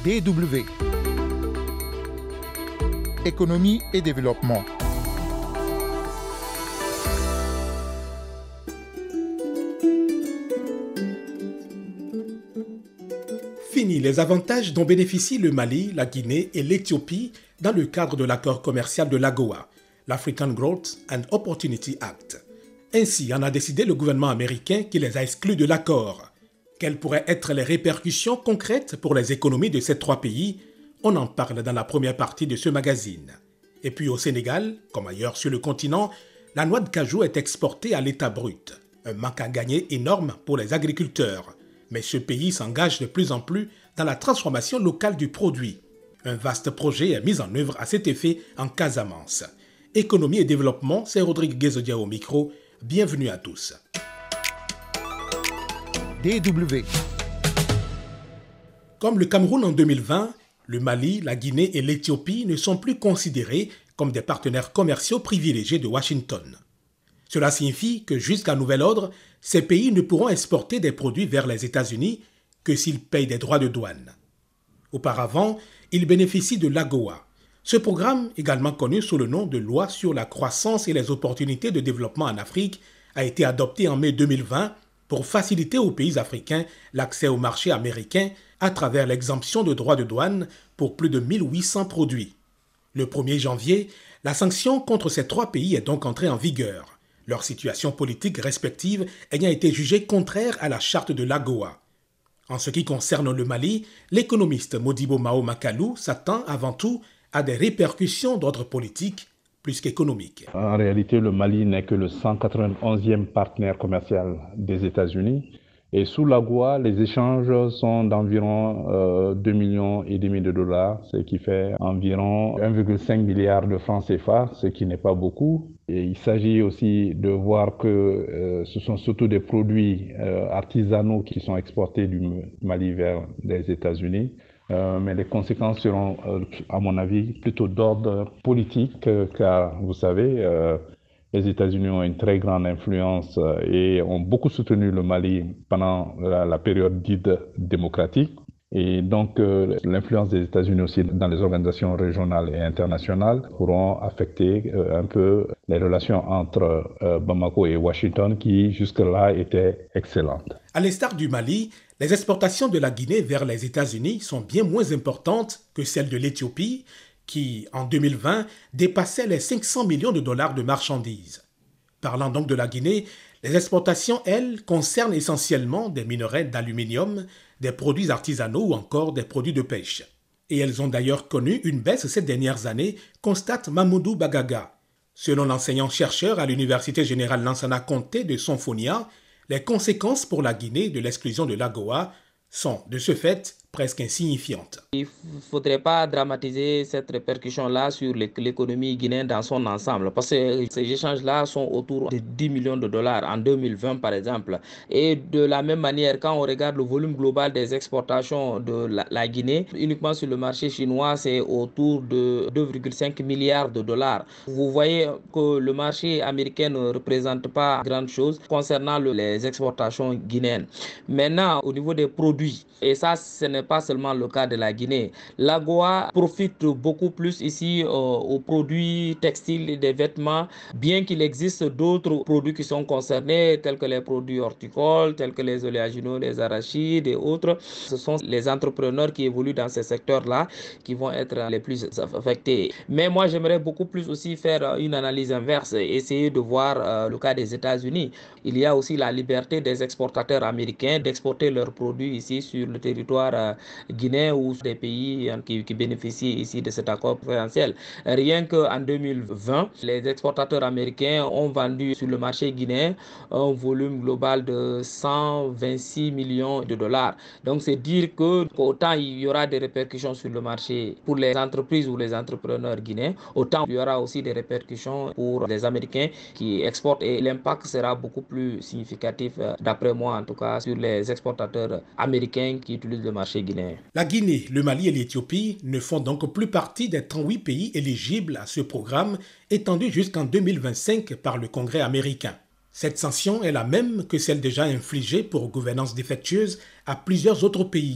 DW. Économie et développement. Fini les avantages dont bénéficient le Mali, la Guinée et l'Éthiopie dans le cadre de l'accord commercial de l'AGOA, l'African Growth and Opportunity Act. Ainsi en a décidé le gouvernement américain qui les a exclus de l'accord. Quelles pourraient être les répercussions concrètes pour les économies de ces trois pays? On en parle dans la première partie de ce magazine. Et puis au Sénégal, comme ailleurs sur le continent, la noix de cajou est exportée à l'état brut. Un manque à gagner énorme pour les agriculteurs. Mais ce pays s'engage de plus en plus dans la transformation locale du produit. Un vaste projet est mis en œuvre à cet effet en Casamance. Économie et développement, c'est Rodrigue Guézodia au micro. Bienvenue à tous. DW. Comme le Cameroun en 2020, le Mali, la Guinée et l'Éthiopie ne sont plus considérés comme des partenaires commerciaux privilégiés de Washington. Cela signifie que jusqu'à nouvel ordre, ces pays ne pourront exporter des produits vers les États-Unis que s'ils payent des droits de douane. Auparavant, ils bénéficient de l'AGOA. Ce programme, également connu sous le nom de Loi sur la croissance et les opportunités de développement en Afrique, a été adopté en mai 2020 pour faciliter aux pays africains l'accès au marché américain à travers l'exemption de droits de douane pour plus de 1800 produits. Le 1er janvier, la sanction contre ces trois pays est donc entrée en vigueur, leur situation politique respective ayant été jugée contraire à la charte de l'AGOA. En ce qui concerne le Mali, l'économiste Modibo Mao Makalou s'attend avant tout à des répercussions d'ordre politique plus qu'économique. En réalité, le Mali n'est que le 191e partenaire commercial des États-Unis. Et sous l'AGOA, les échanges sont d'environ 2,5 millions de dollars, ce qui fait environ 1,5 milliard de francs CFA, ce qui n'est pas beaucoup. Et il s'agit aussi de voir que ce sont surtout des produits artisanaux qui sont exportés du Mali vers les États-Unis. Mais les conséquences seront, à mon avis, plutôt d'ordre politique, car vous savez, les États-Unis ont une très grande influence et ont beaucoup soutenu le Mali pendant la période dite démocratique. Et donc, l'influence des États-Unis aussi dans les organisations régionales et internationales pourront affecter un peu les relations entre Bamako et Washington qui, jusque-là, étaient excellentes. À l'instar du Mali, les exportations de la Guinée vers les États-Unis sont bien moins importantes que celles de l'Éthiopie, qui, en 2020, dépassait les 500 millions de dollars de marchandises. Parlant donc de la Guinée, les exportations, elles, concernent essentiellement des minerais d'aluminium, des produits artisanaux ou encore des produits de pêche. Et elles ont d'ailleurs connu une baisse ces dernières années, constate Mamoudou Bagaga. Selon l'enseignant-chercheur à l'Université générale Lansana Conté de Sonfonia, les conséquences pour la Guinée de l'exclusion de l'AGOA sont, de ce fait, presque insignifiantes. Il ne faudrait pas dramatiser cette répercussion-là sur l'économie guinéenne dans son ensemble, parce que ces échanges-là sont autour de 10 millions de dollars en 2020 par exemple. Et de la même manière, quand on regarde le volume global des exportations de la Guinée, uniquement sur le marché chinois, c'est autour de 2,5 milliards de dollars. Vous voyez que le marché américain ne représente pas grand-chose concernant les exportations guinéennes. Maintenant, au niveau des produits, et ça, ce n'est pas seulement le cas de la Guinée. L'AGOA profite beaucoup plus ici aux produits textiles et des vêtements, bien qu'il existe d'autres produits qui sont concernés, tels que les produits horticoles, tels que les oléagineux, les arachides et autres. Ce sont les entrepreneurs qui évoluent dans ces secteurs-là qui vont être les plus affectés. Mais moi, j'aimerais beaucoup plus aussi faire une analyse inverse, essayer de voir le cas des États-Unis. Il y a aussi la liberté des exportateurs américains d'exporter leurs produits ici sur le territoire guinéen ou des pays qui bénéficient ici de cet accord préférentiel. Rien qu'en 2020, les exportateurs américains ont vendu sur le marché guinéen un volume global de 126 millions de dollars. Donc c'est dire que autant il y aura des répercussions sur le marché pour les entreprises ou les entrepreneurs guinéens, autant il y aura aussi des répercussions pour les Américains qui exportent et l'impact sera beaucoup plus significatif, d'après moi en tout cas, sur les exportateurs américains qui utilisent le marché guinéen. La Guinée, le Mali et l'Éthiopie ne font donc plus partie des 38 pays éligibles à ce programme étendu jusqu'en 2025 par le Congrès américain. Cette sanction est la même que celle déjà infligée pour gouvernance défectueuse à plusieurs autres pays.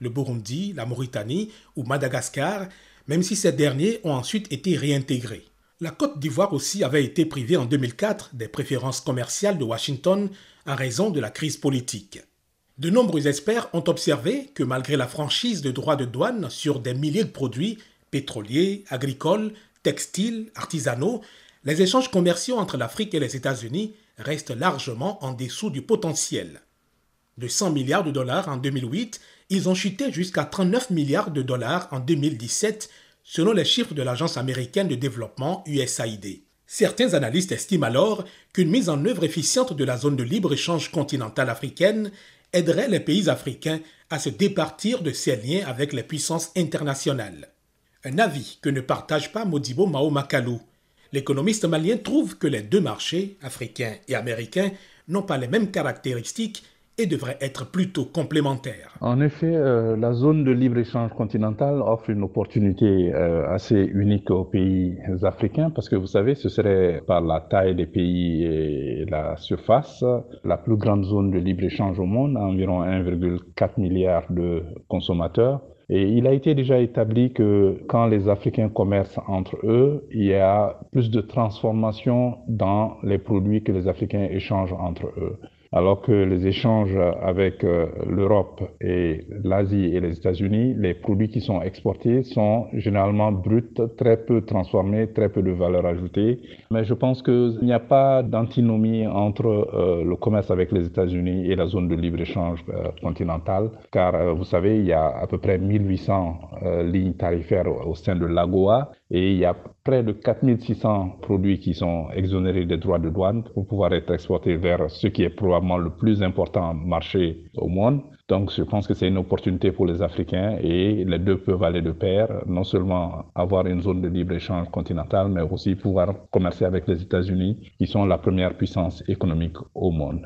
le Burundi, la Mauritanie ou Madagascar, même si ces derniers ont ensuite été réintégrés. La Côte d'Ivoire aussi avait été privée en 2004 des préférences commerciales de Washington en raison de la crise politique. De nombreux experts ont observé que malgré la franchise de droits de douane sur des milliers de produits pétroliers, agricoles, textiles, artisanaux, les échanges commerciaux entre l'Afrique et les États-Unis restent largement en dessous du potentiel. De 100 milliards de dollars en 2008, ils ont chuté jusqu'à 39 milliards de dollars en 2017, selon les chiffres de l'Agence américaine de développement USAID. Certains analystes estiment alors qu'une mise en œuvre efficiente de la zone de libre-échange continentale africaine aiderait les pays africains à se départir de ces liens avec les puissances internationales. Un avis que ne partage pas Modibo Mao Makalou. L'économiste malien trouve que les deux marchés, africains et américains, n'ont pas les mêmes caractéristiques et devraient être plutôt complémentaires. En effet, la zone de libre-échange continentale offre une opportunité assez unique aux pays africains parce que vous savez, ce serait par la taille des pays et la surface, la plus grande zone de libre-échange au monde, environ 1,4 milliard de consommateurs. Et il a été déjà établi que quand les Africains commercent entre eux, il y a plus de transformation dans les produits que les Africains échangent entre eux. Alors que les échanges avec l'Europe et l'Asie et les États-Unis, les produits qui sont exportés sont généralement bruts, très peu transformés, très peu de valeur ajoutée. Mais je pense qu'il n'y a pas d'antinomie entre le commerce avec les États-Unis et la zone de libre-échange continentale, car vous savez, il y a à peu près 1800 lignes tarifaires au sein de l'AGOA et il y a près de 4600 produits qui sont exonérés des droits de douane pour pouvoir être exportés vers ce qui est probablement le plus important marché au monde. Donc je pense que c'est une opportunité pour les Africains et les deux peuvent aller de pair, non seulement avoir une zone de libre-échange continentale, mais aussi pouvoir commercer avec les États-Unis, qui sont la première puissance économique au monde.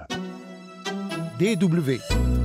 DW.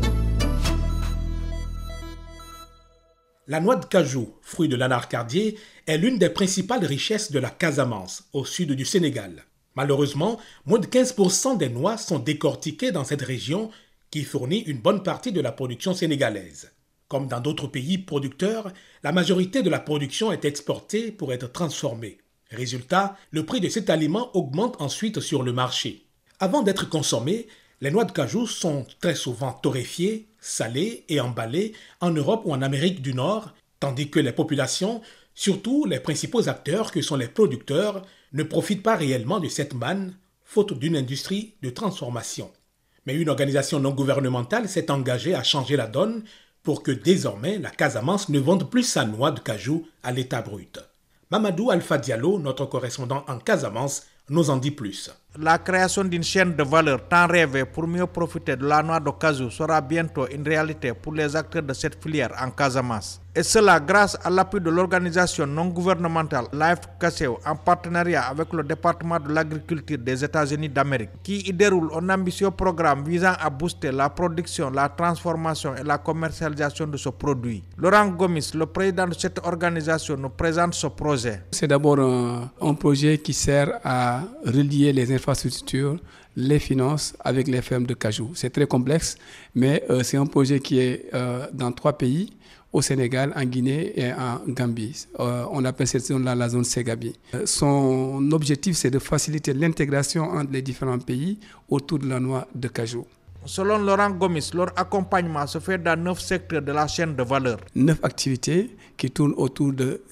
La noix de cajou, fruit de l'anacardier, est l'une des principales richesses de la Casamance, au sud du Sénégal. Malheureusement, moins de 15% des noix sont décortiquées dans cette région qui fournit une bonne partie de la production sénégalaise. Comme dans d'autres pays producteurs, la majorité de la production est exportée pour être transformée. Résultat, le prix de cet aliment augmente ensuite sur le marché. Avant d'être consommées, les noix de cajou sont très souvent torréfiées, salées et emballées en Europe ou en Amérique du Nord, tandis que les populations, surtout les principaux acteurs que sont les producteurs, ne profitent pas réellement de cette manne, faute d'une industrie de transformation. Mais une organisation non gouvernementale s'est engagée à changer la donne pour que désormais la Casamance ne vende plus sa noix de cajou à l'état brut. Mamadou Alpha Diallo, notre correspondant en Casamance, nous en dit plus. La création d'une chaîne de valeur tant rêvée pour mieux profiter de la noix de cajou sera bientôt une réalité pour les acteurs de cette filière en Casamance. Et cela grâce à l'appui de l'organisation non gouvernementale LIFE-CASEO en partenariat avec le département de l'agriculture des États-Unis d'Amérique, qui y déroule un ambitieux programme visant à booster la production, la transformation et la commercialisation de ce produit. Laurent Gomis, le président de cette organisation, nous présente ce projet. C'est d'abord un projet qui sert à relier les infrastructures, les finances avec les fermes de cajou. C'est très complexe, mais c'est un projet qui est dans 3 pays, au Sénégal, en Guinée et en Gambie. On appelle cette zone-là la zone Ségabi. Son objectif, c'est de faciliter l'intégration entre les différents pays autour de la noix de cajou. Selon Laurent Gomis, leur accompagnement se fait dans 9 secteurs de la chaîne de valeur. 9 activités qui tournent autour de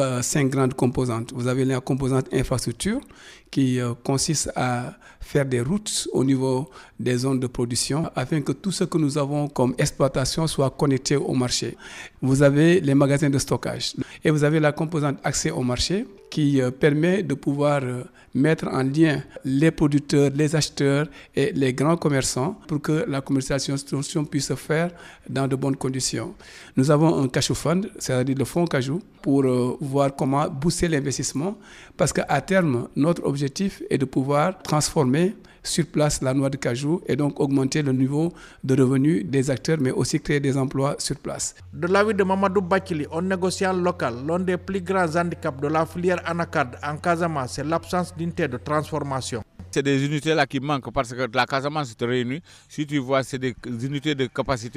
5 grandes composantes. Vous avez la composante infrastructure qui consiste à faire des routes au niveau des zones de production afin que tout ce que nous avons comme exploitation soit connecté au marché. Vous avez les magasins de stockage et vous avez la composante accès au marché qui permet de pouvoir mettre en lien les producteurs, les acheteurs et les grands commerçants pour que la commercialisation puisse se faire dans de bonnes conditions. Nous avons un cajou fund, c'est-à-dire le fonds cajou, pour voir comment booster l'investissement parce qu'à terme, notre objectif est de pouvoir transformer sur place la noix de cajou et donc augmenter le niveau de revenus des acteurs mais aussi créer des emplois sur place. De l'avis de Mamadou Bakili, un négociant local, l'un des plus grands handicaps de la filière anacarde en Casamance, c'est l'absence d'unité de transformation. C'est des unités là qui manquent parce que la Casamance se réunit. Si tu vois, c'est des unités de capacité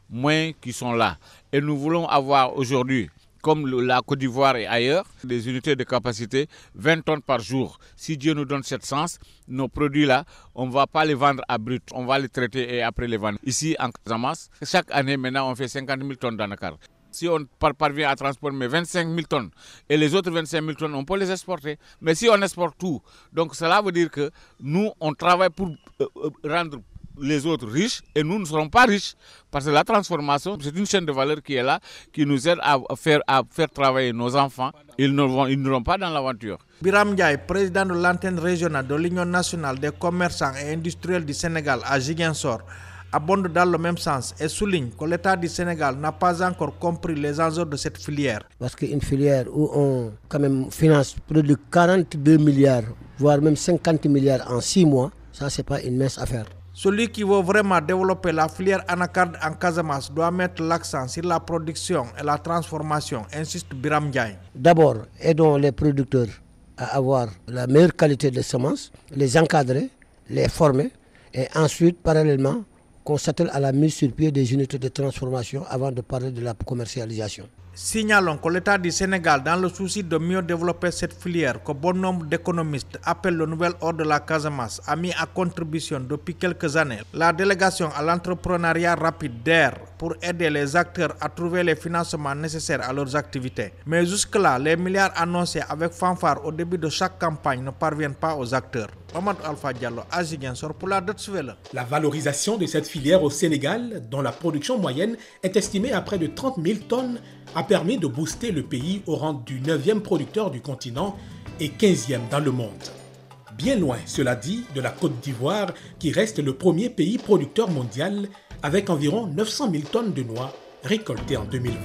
moyens qui sont là. Et nous voulons avoir aujourd'hui, comme la Côte d'Ivoire et ailleurs, des unités de capacité 20 tonnes par jour. Si Dieu nous donne cette chance, nos produits-là, on ne va pas les vendre à brut, on va les traiter et après les vendre. Ici, en Casamance, chaque année, maintenant, on fait 50 000 tonnes dans Dakar. Si on parvient à transporter 25 000 tonnes et les autres 25 000 tonnes, on peut les exporter. Mais si on exporte tout, donc cela veut dire que nous, on travaille pour rendre les autres riches et nous ne serons pas riches parce que la transformation, c'est une chaîne de valeur qui est là, qui nous aide à faire travailler nos enfants. Ils n'iront pas dans l'aventure. Biram Ndiaye, président de l'antenne régionale de l'Union nationale des commerçants et industriels du Sénégal à Ziguinchor, abonde dans le même sens et souligne que l'État du Sénégal n'a pas encore compris les enjeux de cette filière. Parce qu'une filière où on quand même finance plus de 42 milliards, voire même 50 milliards en 6 mois, ça c'est pas une mince affaire. Celui qui veut vraiment développer la filière anacarde en Casamance doit mettre l'accent sur la production et la transformation, insiste Biram Ndiaye. D'abord, aidons les producteurs à avoir la meilleure qualité de semences, les encadrer, les former et ensuite, parallèlement, qu'on s'attelle à la mise sur pied des unités de transformation avant de parler de la commercialisation. Signalons que l'État du Sénégal, dans le souci de mieux développer cette filière, que bon nombre d'économistes appellent le nouvel ordre de la Casamance, a mis à contribution depuis quelques années la délégation à l'entrepreneuriat rapide DER pour aider les acteurs à trouver les financements nécessaires à leurs activités. Mais jusque-là, les milliards annoncés avec fanfare au début de chaque campagne ne parviennent pas aux acteurs. Mohamed Alpha Diallo, à Ziguinchor pour la Deutsche Welle. La valorisation de cette filière au Sénégal, dont la production moyenne est estimée à près de 30 000 tonnes, a permis de booster le pays au rang du 9e producteur du continent et 15e dans le monde. Bien loin, cela dit, de la Côte d'Ivoire, qui reste le premier pays producteur mondial avec environ 900 000 tonnes de noix récoltées en 2020.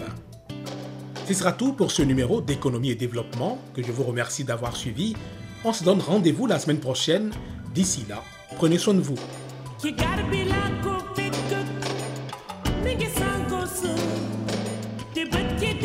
Ce sera tout pour ce numéro d'économie et développement que je vous remercie d'avoir suivi. On se donne rendez-vous la semaine prochaine. D'ici là, prenez soin de vous. Get